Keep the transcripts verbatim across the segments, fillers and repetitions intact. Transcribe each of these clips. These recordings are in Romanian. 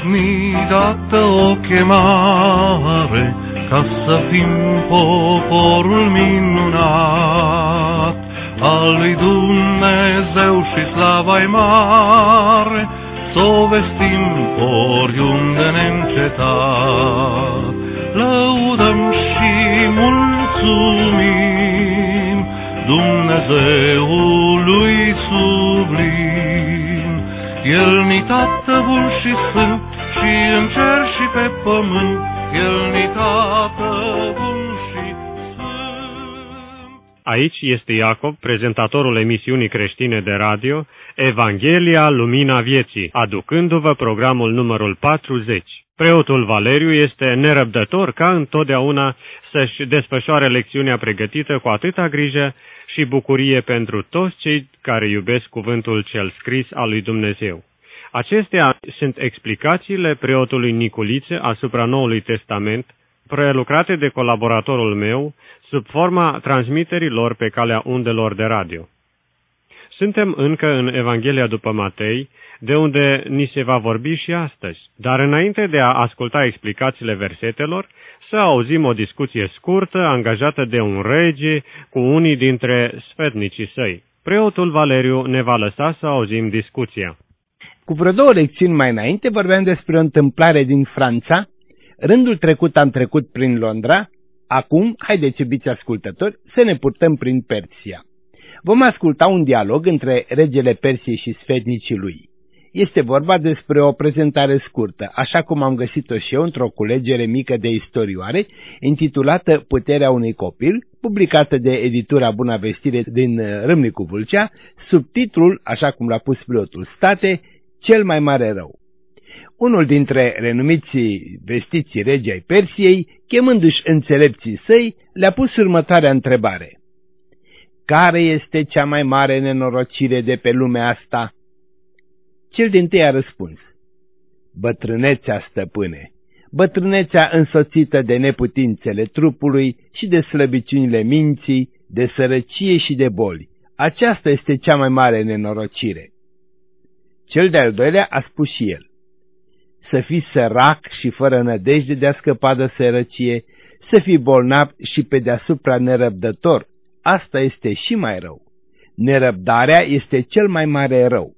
ni dată o chemare ca să fim poporul minunat al lui Dumnezeu și slava-i mare, s-o vestim oriunde neîncetat. Lăudăm și mulțumim Dumnezeului sublim. El-ni Tată bun și sfânt, și în cer și pe pământ, El-ni Tată bun și sfânt. Aici este Iacov, prezentatorul emisiunii creștine de radio Evanghelia Lumina Vieții, aducându-vă programul numărul patruzeci. Preotul Valeriu este nerăbdător ca întotdeauna să-și desfășoare lecțiunea pregătită cu atâta grijă și bucurie pentru toți cei care iubesc cuvântul cel scris al lui Dumnezeu. Acestea sunt explicațiile preotului Niculițe asupra Noului Testament, prelucrate de colaboratorul meu, sub forma transmiterilor pe calea undelor de radio. Suntem încă în Evanghelia după Matei, de unde ni se va vorbi și astăzi. Dar înainte de a asculta explicațiile versetelor, să auzim o discuție scurtă, angajată de un rege cu unii dintre sfetnicii săi. Preotul Valeriu ne va lăsa să auzim discuția. Cu vreo două lecțiuni mai înainte vorbeam despre o întâmplare din Franța. Rândul trecut am trecut prin Londra. Acum, haideți, iubiți ascultători, să ne purtăm prin Persia. Vom asculta un dialog între regele Persiei și sfetnicii lui. Este vorba despre o prezentare scurtă, așa cum am găsit-o și eu într-o culegere mică de istorioare, intitulată Puterea unui copil, publicată de editura Buna Vestire din Râmnicu Vâlcea, sub titlul, așa cum l-a pus preotul State, Cel mai mare rău. Unul dintre renumiții vestiții regi ai Persiei, chemându-și înțelepții săi, le-a pus următoarea întrebare. Care este cea mai mare nenorocire de pe lumea asta? Cel dintâi a răspuns, bătrânețea, stăpâne, bătrânețea însoțită de neputințele trupului și de slăbiciunile minții, de sărăcie și de boli. Aceasta este cea mai mare nenorocire. Cel de-al doilea a spus și el, să fii sărac și fără nădejde de a scăpa de sărăcie, să fii bolnav și pe deasupra nerăbdător. Asta este și mai rău. Nerăbdarea este cel mai mare rău.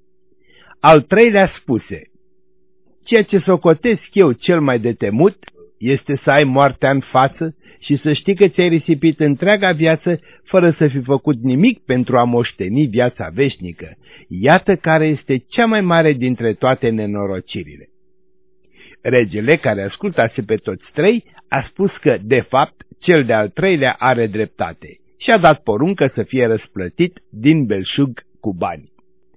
Al treilea spuse, ceea ce socotesc eu cel mai de temut este să ai moartea în față și să știi că ți-ai risipit întreaga viață fără să fi făcut nimic pentru a moșteni viața veșnică. Iată care este cea mai mare dintre toate nenorocirile. Regele, care ascultase pe toți trei, a spus că, de fapt, cel de-al treilea are dreptate și a dat poruncă să fie răsplătit din belșug cu bani.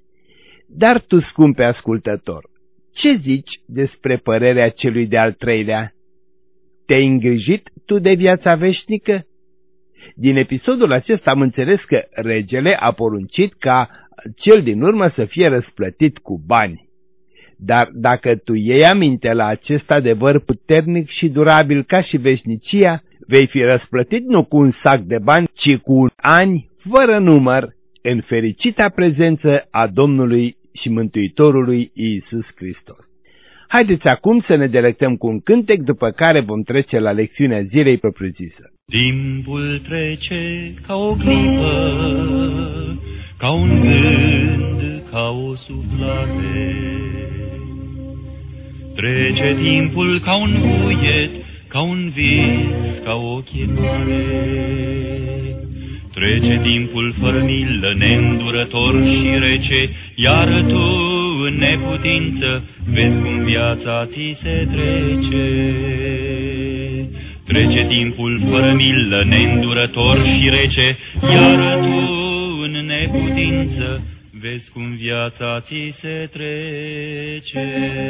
Dar tu, scumpe ascultător, ce zici despre părerea celui de-al treilea? Te-ai îngrijit tu de viața veșnică? Din episodul acesta am înțeles că regele a poruncit ca cel din urmă să fie răsplătit cu bani. Dar dacă tu iei aminte la acest adevăr puternic și durabil ca și veșnicia, vei fi răsplătit nu cu un sac de bani, ci cu ani fără număr, în fericita prezență a Domnului și Mântuitorului Iisus Hristos. Haideți acum să ne delectăm cu un cântec, după care vom trece la lecțiunea zilei propriu-zisă. Timpul trece ca o clipă, ca un gând, ca o suflare. Trece timpul ca un vuiet, ca un vis, ca o chemare. Trece timpul fără milă, neîndurător și rece, iar tu, în neputință, vezi cum viața ți se trece. Trece timpul fără milă, neîndurător și rece, iar tu, în neputință, vezi cum viața ți se trece.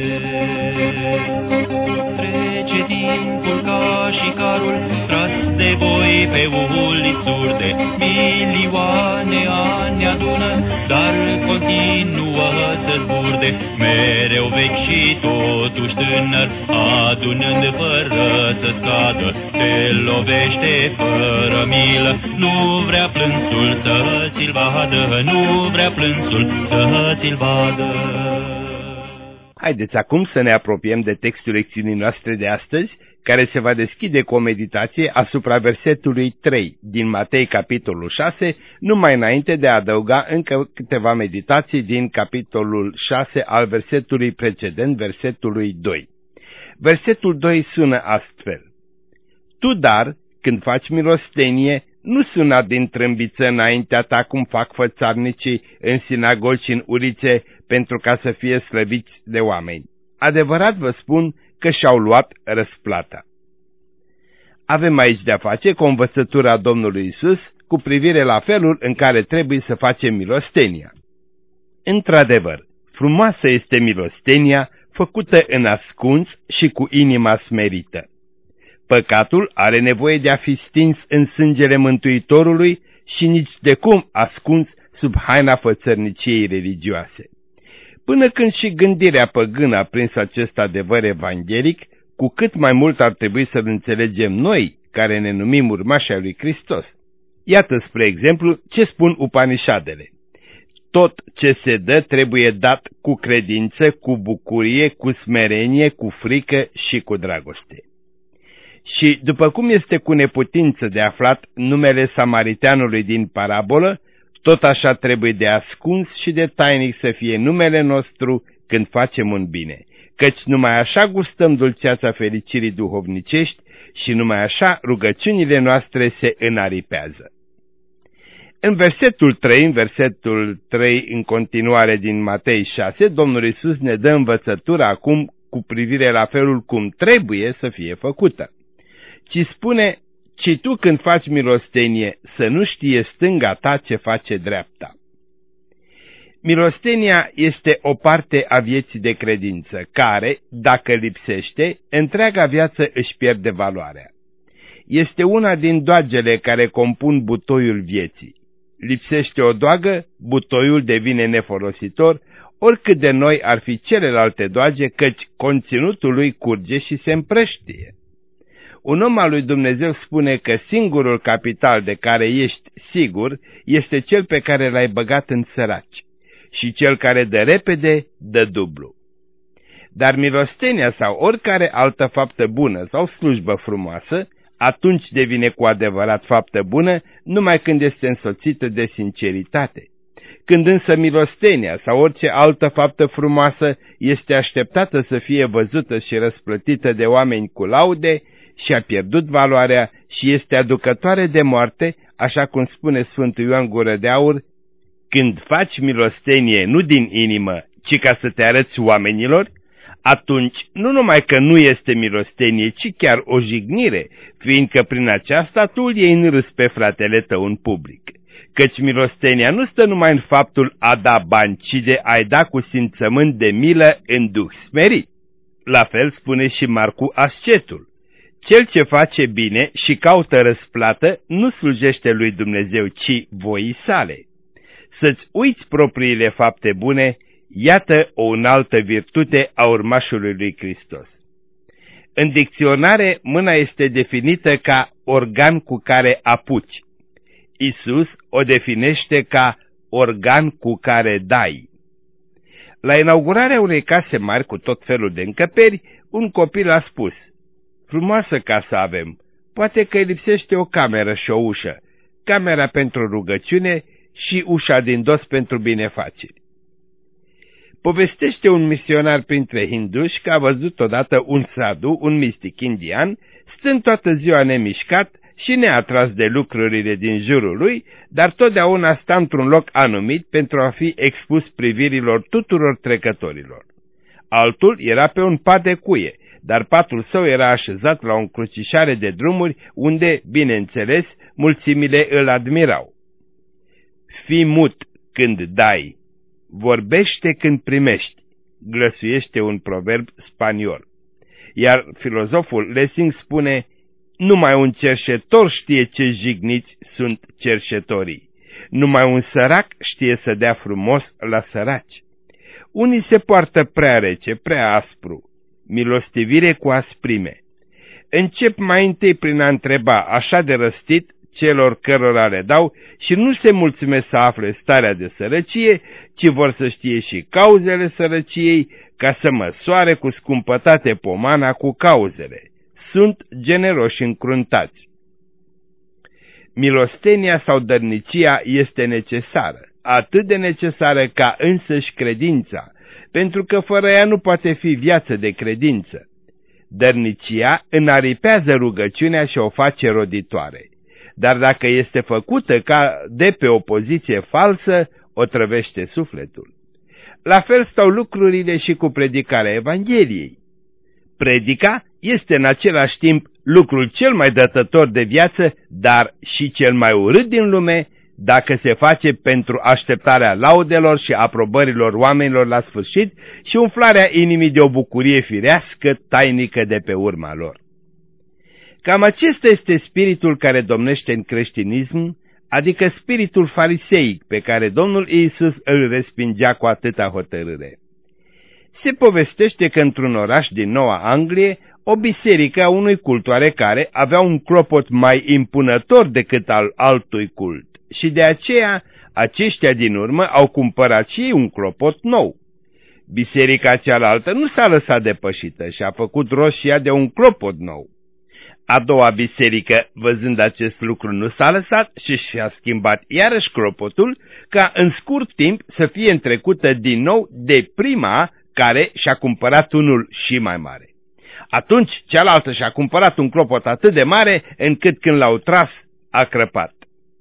Trece timpul ca și carul tras de voi pe uliți urde. Milioane ani adună, dar continuă să zburde. Mereu vechi și totuși tânăr, adunând fără să scadă. Te lovește fără milă, nu vrea plânsul să ți-l vadă, nu vrea plânsul să ți-l vadă. Haideți acum să ne apropiem de textul lecțiunii noastre de astăzi, care se va deschide cu o meditație asupra versetului trei din Matei, capitolul șase, numai înainte de a adăuga încă câteva meditații din capitolul șase al versetului precedent, versetului doi. Versetul doi sună astfel: Tu, dar, când faci milostenie, nu suna din trâmbiță înaintea ta cum fac fățarnicii în sinagogi și în ulițe, pentru ca să fie slăviți de oameni. Adevărat vă spun că și-au luat răsplata. Avem aici de-a face cu învățătura Domnului Isus cu privire la felul în care trebuie să facem milostenia. Într-adevăr, frumoasă este milostenia făcută în ascuns și cu inima smerită. Păcatul are nevoie de a fi stins în sângele Mântuitorului și nici de cum ascuns sub haina fățărniciei religioase. Până când și gândirea păgână a prins acest adevăr evanghelic, cu cât mai mult ar trebui să-l înțelegem noi, care ne numim urmașii lui Hristos. Iată, spre exemplu, ce spun Upanishadele. Tot ce se dă trebuie dat cu credință, cu bucurie, cu smerenie, cu frică și cu dragoste. Și după cum este cu neputință de aflat numele samariteanului din parabolă, tot așa trebuie de ascuns și de tainic să fie numele nostru când facem un bine, căci numai așa gustăm dulceața fericirii duhovnicești și numai așa rugăciunile noastre se înaripează. În versetul trei, în versetul trei în continuare din Matei șase, Domnul Iisus ne dă învățătura acum cu privire la felul cum trebuie să fie făcută. Ci spune: ci tu când faci milostenie să nu știe stânga ta ce face dreapta. Milostenia este o parte a vieții de credință, care, dacă lipsește, întreaga viață își pierde valoarea. Este una din doagele care compun butoiul vieții. Lipsește o doagă, butoiul devine nefolositor, oricât de noi ar fi celelalte doage, căci conținutul lui curge și se împrăștie. Un om al lui Dumnezeu spune că singurul capital de care ești sigur este cel pe care l-ai băgat în săraci și cel care dă repede, dă dublu. Dar milostenia sau oricare altă faptă bună sau slujbă frumoasă, atunci devine cu adevărat faptă bună numai când este însoțită de sinceritate. Când însă milostenia sau orice altă faptă frumoasă este așteptată să fie văzută și răsplătită de oameni cu laude, și-a pierdut valoarea și este aducătoare de moarte, așa cum spune Sfântul Ioan Gură de Aur: când faci milostenie nu din inimă, ci ca să te arăți oamenilor, atunci nu numai că nu este milostenie, ci chiar o jignire, fiindcă prin aceasta tu îl iei în râs pe fratele tău în public. Căci milostenia nu stă numai în faptul a da bani, ci de a-i da cu simțământ de milă în duh smerit. La fel spune și Marcu Ascetul: cel ce face bine și caută răsplată nu slujește lui Dumnezeu, ci voii sale. Să-ți uiți propriile fapte bune, iată o înaltă virtute a urmașului lui Hristos. În dicționare, mâna este definită ca organ cu care apuci. Isus o definește ca organ cu care dai. La inaugurarea unei case mari cu tot felul de încăperi, un copil a spus: frumoasă casă avem, poate că îi lipsește o cameră și o ușă, camera pentru rugăciune și ușa din dos pentru binefaceri. Povestește un misionar printre hinduși că a văzut odată un sadhu, un mistic indian, stând toată ziua nemișcat și neatras de lucrurile din jurul lui, dar totdeauna sta într-un loc anumit pentru a fi expus privirilor tuturor trecătorilor. Altul era pe un pat de cuie, dar patul său era așezat la o încrucișare de drumuri unde, bineînțeles, mulțimile îl admirau. Fii mut când dai, vorbește când primești, glăsuiește un proverb spaniol. Iar filozoful Lessing spune: numai un cerșetor știe ce jigniți sunt cerșetorii, numai un sărac știe să dea frumos la săraci. Unii se poartă prea rece, prea aspru, milostivire cu asprime. Încep mai întâi prin a întreba așa de răstit celor cărora le dau și nu se mulțumesc să afle starea de sărăcie, ci vor să știe și cauzele sărăciei, ca să măsoare cu scumpătate pomana cu cauzele. Sunt generoși încruntați. Milostenia sau dărnicia este necesară, atât de necesară ca însăși credința, pentru că fără ea nu poate fi viață de credință. Dărnicia înaripează rugăciunea și o face roditoare, dar dacă este făcută ca de pe o poziție falsă, o trăvește sufletul. La fel stau lucrurile și cu predicarea Evangheliei. Predica este în același timp lucrul cel mai dătător de viață, dar și cel mai urât din lume, dacă se face pentru așteptarea laudelor și aprobărilor oamenilor la sfârșit și umflarea inimii de o bucurie firească, tainică de pe urma lor. Cam acesta este spiritul care domnește în creștinism, adică spiritul fariseic pe care Domnul Iisus îl respingea cu atâta hotărâre. Se povestește că într-un oraș din Noua Anglie, o biserică a unui cult oarecare avea un clopot mai impunător decât al altui cult și de aceea aceștia din urmă au cumpărat și ei un clopot nou. Biserica cealaltă nu s-a lăsat depășită și a făcut rost și ea de un clopot nou. A doua biserică, văzând acest lucru, nu s-a lăsat și și-a schimbat iarăși clopotul, ca în scurt timp să fie întrecută din nou de prima care și-a cumpărat unul și mai mare. Atunci cealaltă și-a cumpărat un clopot atât de mare, încât când l-au tras, a crăpat.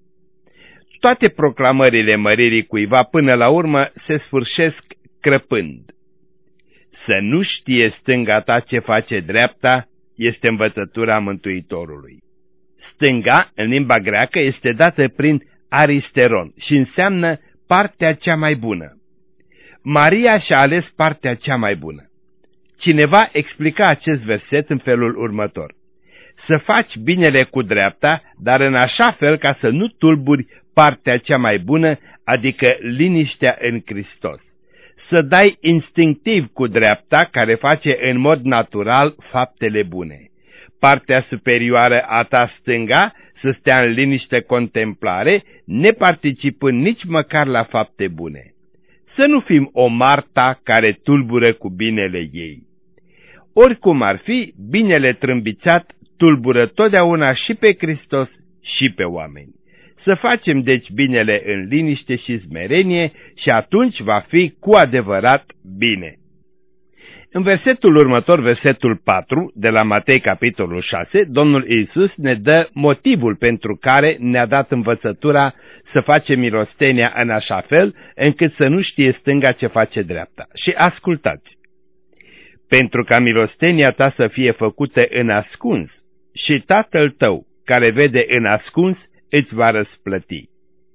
Toate proclamările măririi cuiva până la urmă se sfârșesc crăpând. Să nu știe stânga ta ce face dreapta, este învățătura Mântuitorului. Stânga, în limba greacă, este dată prin aristeron și înseamnă partea cea mai bună. Maria și-a ales partea cea mai bună. Cineva explica acest verset în felul următor: să faci binele cu dreapta, dar în așa fel ca să nu tulburi partea cea mai bună, adică liniștea în Hristos. Să dai instinctiv cu dreapta, care face în mod natural faptele bune. Partea superioară a ta stânga să stea în liniște contemplare, neparticipând nici măcar la fapte bune. Să nu fim o Marta care tulbură cu binele ei. Oricum ar fi, binele trâmbițat tulbură totdeauna și pe Hristos și pe oameni. Să facem deci binele în liniște și smerenie și atunci va fi cu adevărat bine. În versetul următor, versetul patru, de la Matei capitolul șase, Domnul Iisus ne dă motivul pentru care ne-a dat învățătura să facem milostenia în așa fel încât să nu știe stânga ce face dreapta. Și ascultați! Pentru ca milostenia ta să fie făcută în ascuns și Tatăl tău, care vede în ascuns, îți va răsplăti.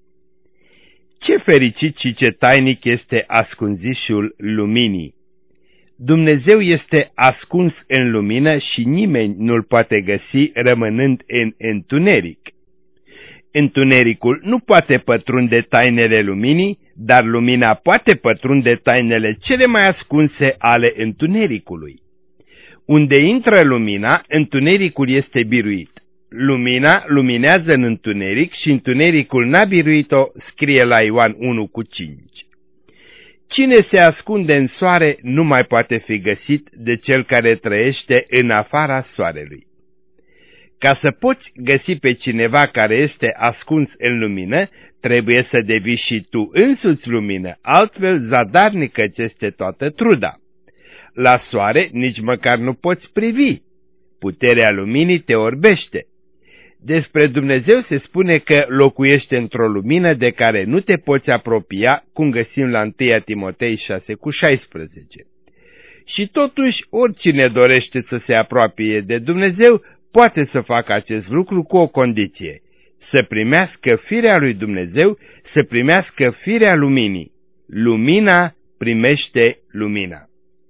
Ce fericit și ce tainic este ascunzișul luminii! Dumnezeu este ascuns în lumină și nimeni nu-l poate găsi rămânând în întuneric. Întunericul nu poate pătrunde tainele luminii, dar lumina poate pătrunde tainele cele mai ascunse ale întunericului. Unde intră lumina, întunericul este biruit. Lumina luminează în întuneric și întunericul n-a biruit-o, scrie la Ioan unu cu cinci. Cine se ascunde în soare nu mai poate fi găsit de cel care trăiește în afara soarelui. Ca să poți găsi pe cineva care este ascuns în lumină, trebuie să devii și tu însuți lumină, altfel zadarnică ți este toată truda. La soare nici măcar nu poți privi. Puterea luminii te orbește. Despre Dumnezeu se spune că locuiește într-o lumină de care nu te poți apropia, cum găsim la întâi Timotei șase cu șaisprezece. Și totuși, oricine dorește să se apropie de Dumnezeu, poate să facă acest lucru cu o condiție: să primească firea lui Dumnezeu, să primească firea luminii. Lumina primește lumina.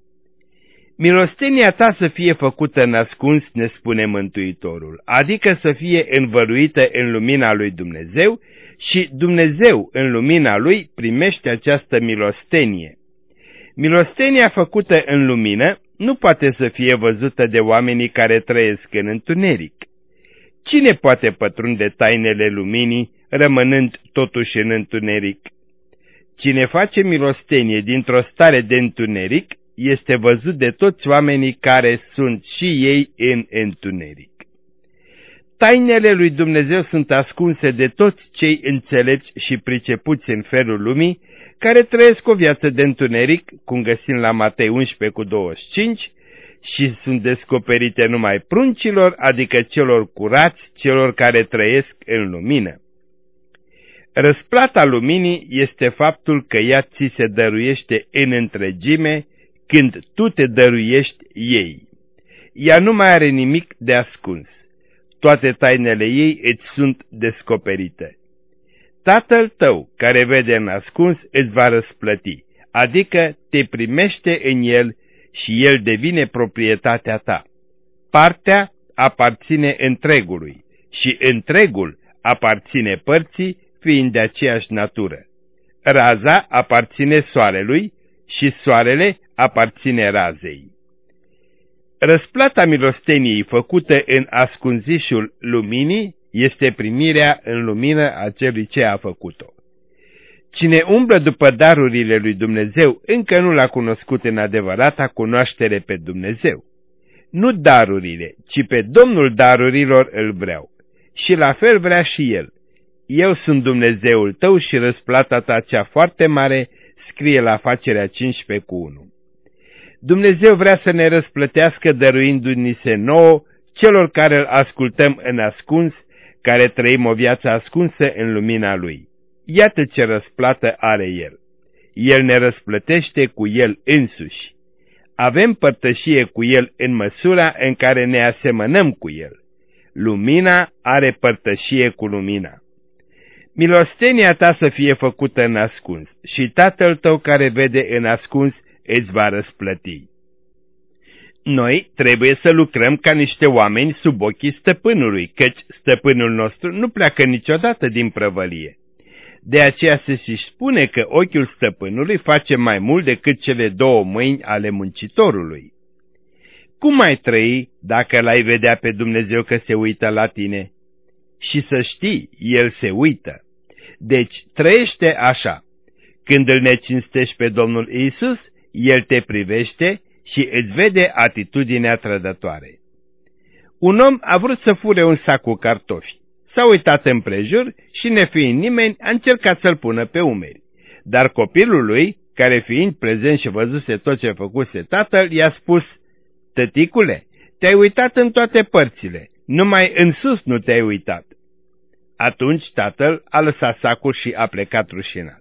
Milostenia ta să fie făcută în ascuns, ne spune Mântuitorul, adică să fie învăluită în lumina lui Dumnezeu și Dumnezeu în lumina lui primește această milostenie. Milostenia făcută în lumină nu poate să fie văzută de oamenii care trăiesc în întuneric. Cine poate pătrunde tainele luminii, rămânând totuși în întuneric? Cine face milostenie dintr-o stare de întuneric, este văzut de toți oamenii care sunt și ei în întuneric. Tainele lui Dumnezeu sunt ascunse de toți cei înțelepți și pricepuți în felul lumii, care trăiesc o viață de întuneric, cum găsim la Matei unsprezece cu douăzeci și cinci, și sunt descoperite numai pruncilor, adică celor curați, celor care trăiesc în lumină. Răsplata luminii este faptul că ea ți se dăruiește în întregime când tu te dăruiești ei. Ea nu mai are nimic de ascuns. Toate tainele ei îți sunt descoperite. Tatăl tău, care vede în ascuns, îți va răsplăti, adică te primește în el și el devine proprietatea ta. Partea aparține întregului și întregul aparține părții, fiind de aceeași natură. Raza aparține soarelui și soarele aparține razei. Răsplata milosteniei făcută în ascunzișul luminii este primirea în lumină a celui ce a făcut-o. Cine umblă după darurile lui Dumnezeu încă nu l-a cunoscut în adevărata cunoaștere pe Dumnezeu. Nu darurile, ci pe Domnul darurilor îl vreau. Și la fel vrea și el. Eu sunt Dumnezeul tău și răsplata ta cea foarte mare, scrie la Facerea cincisprezece cu unu. Dumnezeu vrea să ne răsplătească dăruindu-ni se nouă, celor care îl ascultăm în ascuns, care trăim o viață ascunsă în lumina Lui. Iată ce răsplată are El. El ne răsplătește cu El însuși. Avem părtășie cu El în măsura în care ne asemănăm cu El. Lumina are părtășie cu lumina. Milostenia ta să fie făcută în ascuns și Tatăl tău care vede în ascuns îți va răsplăti. Noi trebuie să lucrăm ca niște oameni sub ochii stăpânului, căci stăpânul nostru nu pleacă niciodată din prăvălie. De aceea se și spune că ochiul stăpânului face mai mult decât cele două mâini ale muncitorului. Cum ai trăi dacă l-ai vedea pe Dumnezeu că se uită la tine? Și să știi, El se uită. Deci trăiește așa. Când îl necinstești pe Domnul Iisus, El te privește și îți vede atitudinea trădătoare. Un om a vrut să fure un sac cu cartofi. S-a uitat împrejur și, nefiind nimeni, a încercat să-l pună pe umeri. Dar copilul lui, care fiind prezent și văzuse tot ce făcuse tatăl, i-a spus: tăticule, te-ai uitat în toate părțile, numai în sus nu te-ai uitat. Atunci tatăl a lăsat sacul și a plecat rușinat.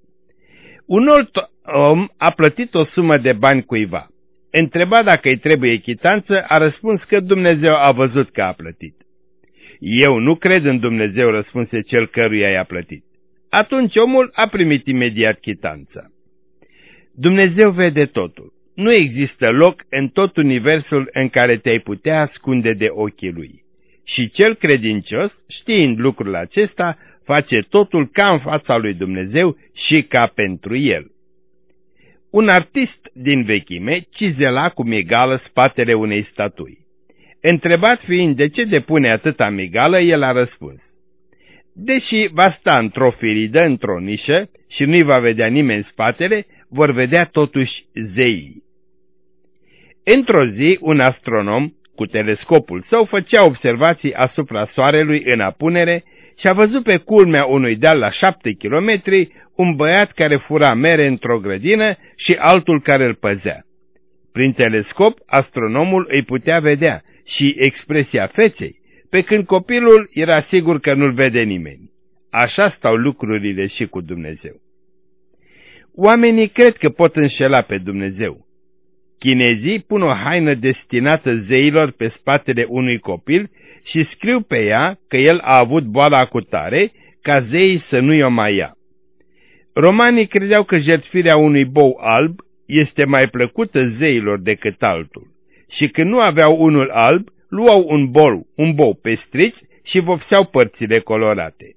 Un alt om a plătit o sumă de bani cuiva. Întrebat dacă îi trebuie chitanță, a răspuns că Dumnezeu a văzut că a plătit. Eu nu cred în Dumnezeu, răspunse cel căruia i-a plătit. Atunci omul a primit imediat chitanța. Dumnezeu vede totul. Nu există loc în tot universul în care te-ai putea ascunde de ochii lui. Și cel credincios, știind lucrul acesta, face totul ca în fața lui Dumnezeu și ca pentru el. Un artist din vechime cizela cu migală spatele unei statui. Întrebat fiind de ce depune atâta migală, el a răspuns: deși va sta într-o firidă, într-o nișă, și nu-i va vedea nimeni spatele, vor vedea totuși zeii. Într-o zi, un astronom, cu telescopul său, făcea observații asupra soarelui în apunere și a văzut pe culmea unui deal la șapte kilometri un băiat care fura mere într-o grădină și altul care îl păzea. Prin telescop, astronomul îi putea vedea și expresia feței, pe când copilul era sigur că nu-l vede nimeni. Așa stau lucrurile și cu Dumnezeu. Oamenii cred că pot înșela pe Dumnezeu. Chinezii pun o haină destinată zeilor pe spatele unui copil și scriu pe ea că el a avut boala cutare, ca zeii să nu-i o mai ia. Romanii credeau că jertfirea unui bou alb este mai plăcută zeilor decât altul și când nu aveau unul alb, luau un bou, un bou pestriț și vopseau părțile colorate.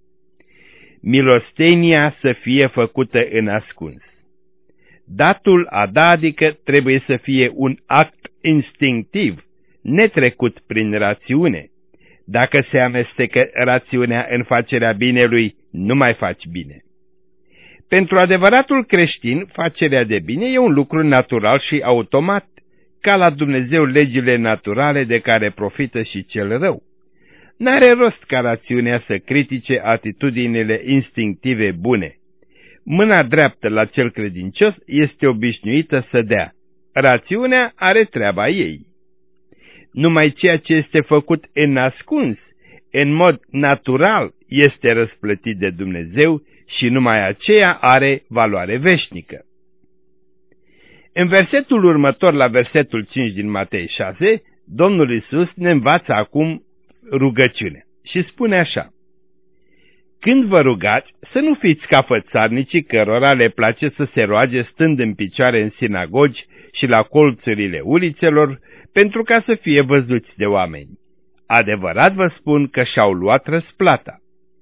Milostenia să fie făcută în ascuns. Datul a da, adică trebuie să fie un act instinctiv, netrecut prin rațiune. Dacă se amestecă rațiunea în facerea binelui, nu mai faci bine. Pentru adevăratul creștin, facerea de bine e un lucru natural și automat, ca la Dumnezeu legile naturale de care profită și cel rău. N-are rost ca rațiunea să critique atitudinile instinctive bune. Mâna dreaptă la cel credincios este obișnuită să dea. Rațiunea are treaba ei. Numai ceea ce este făcut în ascuns, în mod natural, este răsplătit de Dumnezeu și numai aceea are valoare veșnică. În versetul următor, la versetul cinci din Matei șase, Domnul Iisus ne învață acum rugăciune și spune așa: Când vă rugați, să nu fiți ca fățarnicii cărora le place să se roage stând în picioare în sinagogi și la colțurile ulițelor, pentru ca să fie văzuți de oameni. Adevărat vă spun că și-au luat răsplata.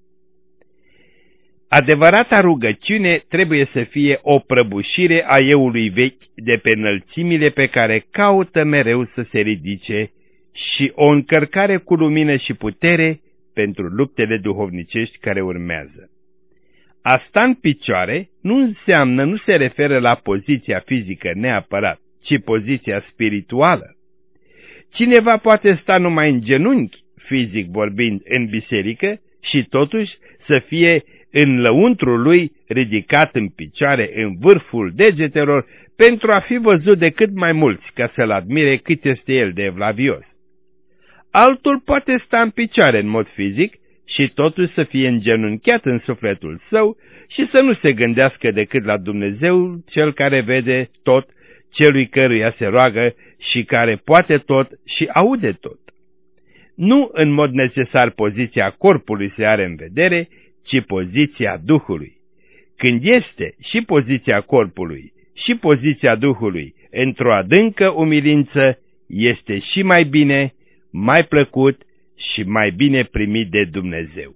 Adevărata rugăciune trebuie să fie o prăbușire a eului vechi de pe înălțimile pe care caută mereu să se ridice și o încărcare cu lumină și putere pentru luptele duhovnicești care urmează. A sta în picioare nu înseamnă, nu se referă la poziția fizică neapărat, ci poziția spirituală. Cineva poate sta numai în genunchi, fizic vorbind, în biserică și totuși să fie în lăuntrul lui ridicat în picioare în vârful degetelor pentru a fi văzut de cât mai mulți, ca să-l admire cât este el de evlavios. Altul poate sta în picioare în mod fizic și totuși să fie îngenunchiat în sufletul său și să nu se gândească decât la Dumnezeu, cel care vede tot, celui căruia se roagă și care poate tot și aude tot. Nu în mod necesar poziția corpului se are în vedere, ci poziția Duhului. Când este și poziția corpului și poziția Duhului într-o adâncă umilință, este și mai bine, mai plăcut și mai bine primit de Dumnezeu.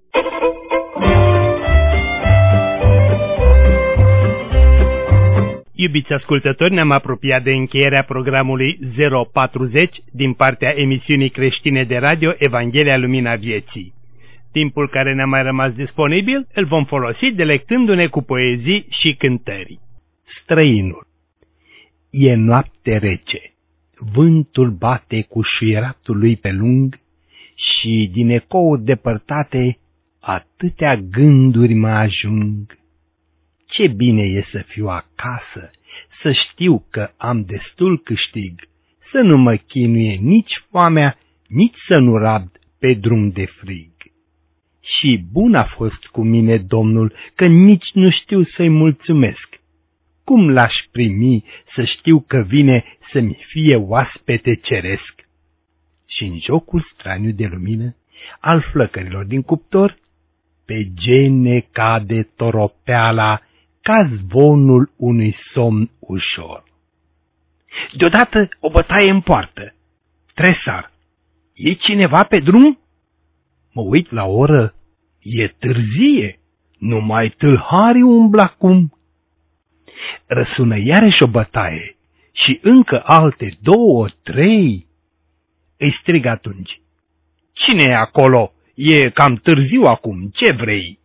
Iubiți ascultători, ne-am apropiat de încheierea programului zero patruzeci din partea emisiunii creștine de radio Evanghelia Lumina Vieții. Timpul care ne-a mai rămas disponibil îl vom folosi delectându-ne cu poezii și cântări. Străinul. E noapte rece, vântul bate cu șuieratul lui pe lung și din ecouri depărtate atâtea gânduri mă ajung. Ce bine e să fiu acasă, să știu că am destul câștig, să nu mă chinuie nici foamea, nici să nu rabd pe drum de frig. Și bun a fost cu mine Domnul, că nici nu știu să-i mulțumesc. Cum l-aș primi să știu că vine să-mi fie oaspete ceresc? Și în jocul straniu de lumină al flăcărilor din cuptor, pe gene cade toropeala ca zvonul unui somn ușor. Deodată o bătaie în poartă. Tresar. E cineva pe drum? Mă uit la oră. E târzie. Numai tâlharii umblă acum. Răsună iarăși o bătaie și încă alte două, trei. Îi strig atunci. Cine e acolo? E cam târziu acum. Ce vrei?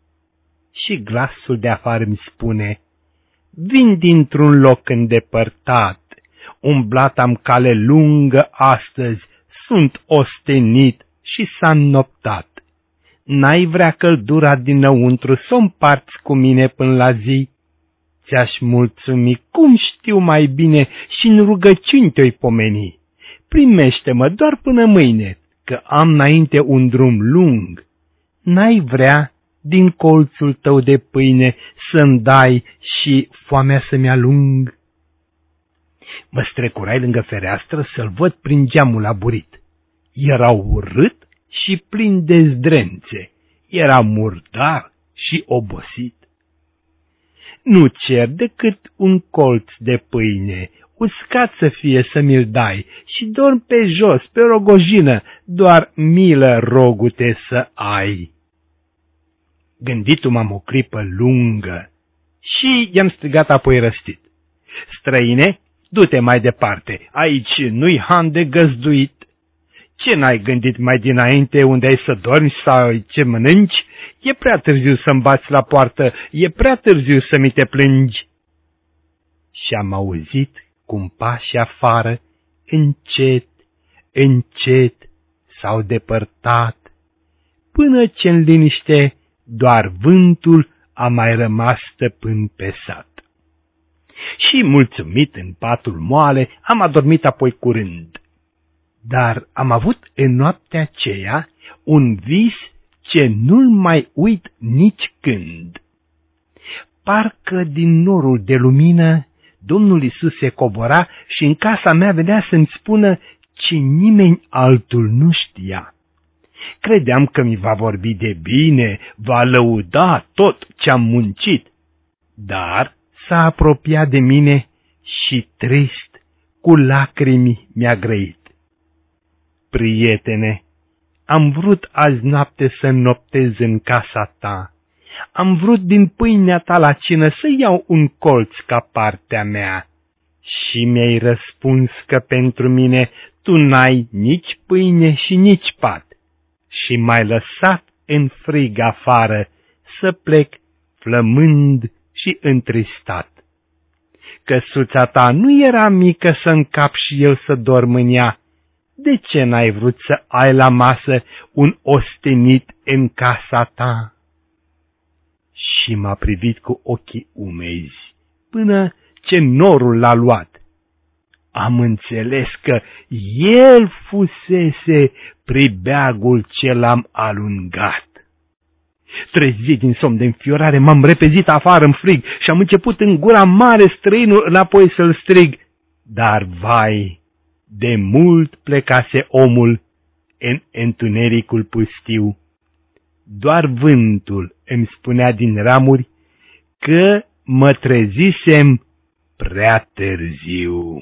Și glasul de afară îmi spune, vin dintr-un loc îndepărtat, umblat am cale lungă astăzi, sunt ostenit și s-a înnoptat. N-ai vrea căldura dinăuntru să o împarți cu mine până la zi? Ți-aș mulțumi, cum știu mai bine, și în rugăciuni te-oi pomeni. Primește-mă doar până mâine, că am înainte un drum lung. N-ai vrea din colțul tău de pâine să-mi dai și foamea să-mi alung? Mă strecurai lângă fereastră să-l văd prin geamul aburit. Era urât și plin de zdrențe, era murdar și obosit. Nu cer decât un colț de pâine, uscat să fie să mi-l dai, și dorm pe jos, pe rogojină, doar milă rogute să ai. Gânditu m-am o clipă lungă și i-am strigat apoi răstit. Străine, du-te mai departe, aici nu-i han de găzduit. Ce n-ai gândit mai dinainte unde ai să dormi sau ce mănânci? E prea târziu să-mi bați la poartă, e prea târziu să mi te plângi. Și am auzit cum pași afară, încet, încet s-au depărtat, până ce în liniște doar vântul a mai rămas stăpân pe sat. Și, mulțumit în patul moale, am adormit apoi curând. Dar am avut în noaptea aceea un vis ce nu-l mai uit nici când. Parcă din norul de lumină Domnul Iisus se cobora și în casa mea venea să-mi spună ce nimeni altul nu știa. Credeam că mi va vorbi de bine, va lăuda tot ce-am muncit, dar s-a apropiat de mine și trist, cu lacrimi mi-a grăit. Prietene, am vrut azi noapte să noptez în casa ta, am vrut din pâinea ta la cină să iau un colț ca partea mea și mi-ai răspuns că pentru mine tu n-ai nici pâine și nici pat și m-ai lăsat în frig afară să plec flămând și întristat. Căsuța ta nu era mică să încap și eu să dorm în ea. De ce n-ai vrut să ai la masă un ostenit în casa ta? Și m-a privit cu ochii umezi, până ce norul l-a luat. Am înțeles că el fusese pribeagul ce l-am alungat. Trezit din somn de înfiorare, m-am repezit afară în frig și am început în gura mare străinul înapoi să-l strig. Dar, vai, de mult plecase omul în întunericul pustiu. Doar vântul îmi spunea din ramuri că mă trezisem prea târziu.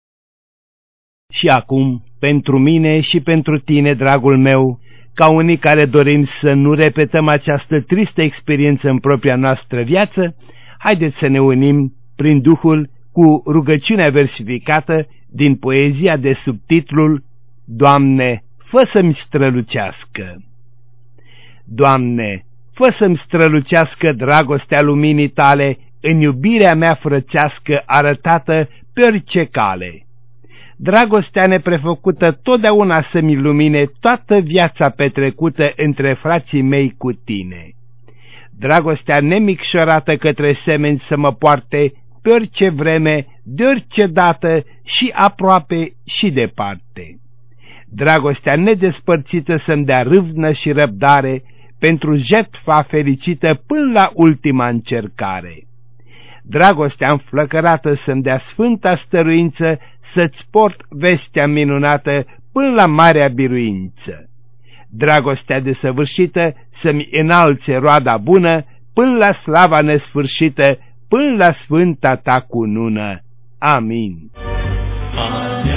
Și acum, pentru mine și pentru tine, dragul meu, ca unii care dorim să nu repetăm această tristă experiență în propria noastră viață, haideți să ne unim prin Duhul cu rugăciunea versificată din poezia de subtitlul Doamne, fă să-mi strălucească. Doamne, fă să-mi strălucească dragostea luminii tale în iubirea mea frățească arătată pe orice cale. Dragostea neprefăcută totdeauna să-mi lumine toată viața petrecută între frații mei cu tine. Dragostea nemicșorată către semeni să mă poarte pe orice vreme, de orice dată și aproape și departe. Dragostea nedespărțită să-mi dea râvnă și răbdare pentru jertfa fericită până la ultima încercare. Dragostea înflăcărată să-mi dea sfânta stăruință să-ți port vestea minunată până la marea biruință. Dragostea desăvârșită să-mi înalțe roada bună până la slava nesfârșită, până la sfânta ta cunună. Amin. Amin.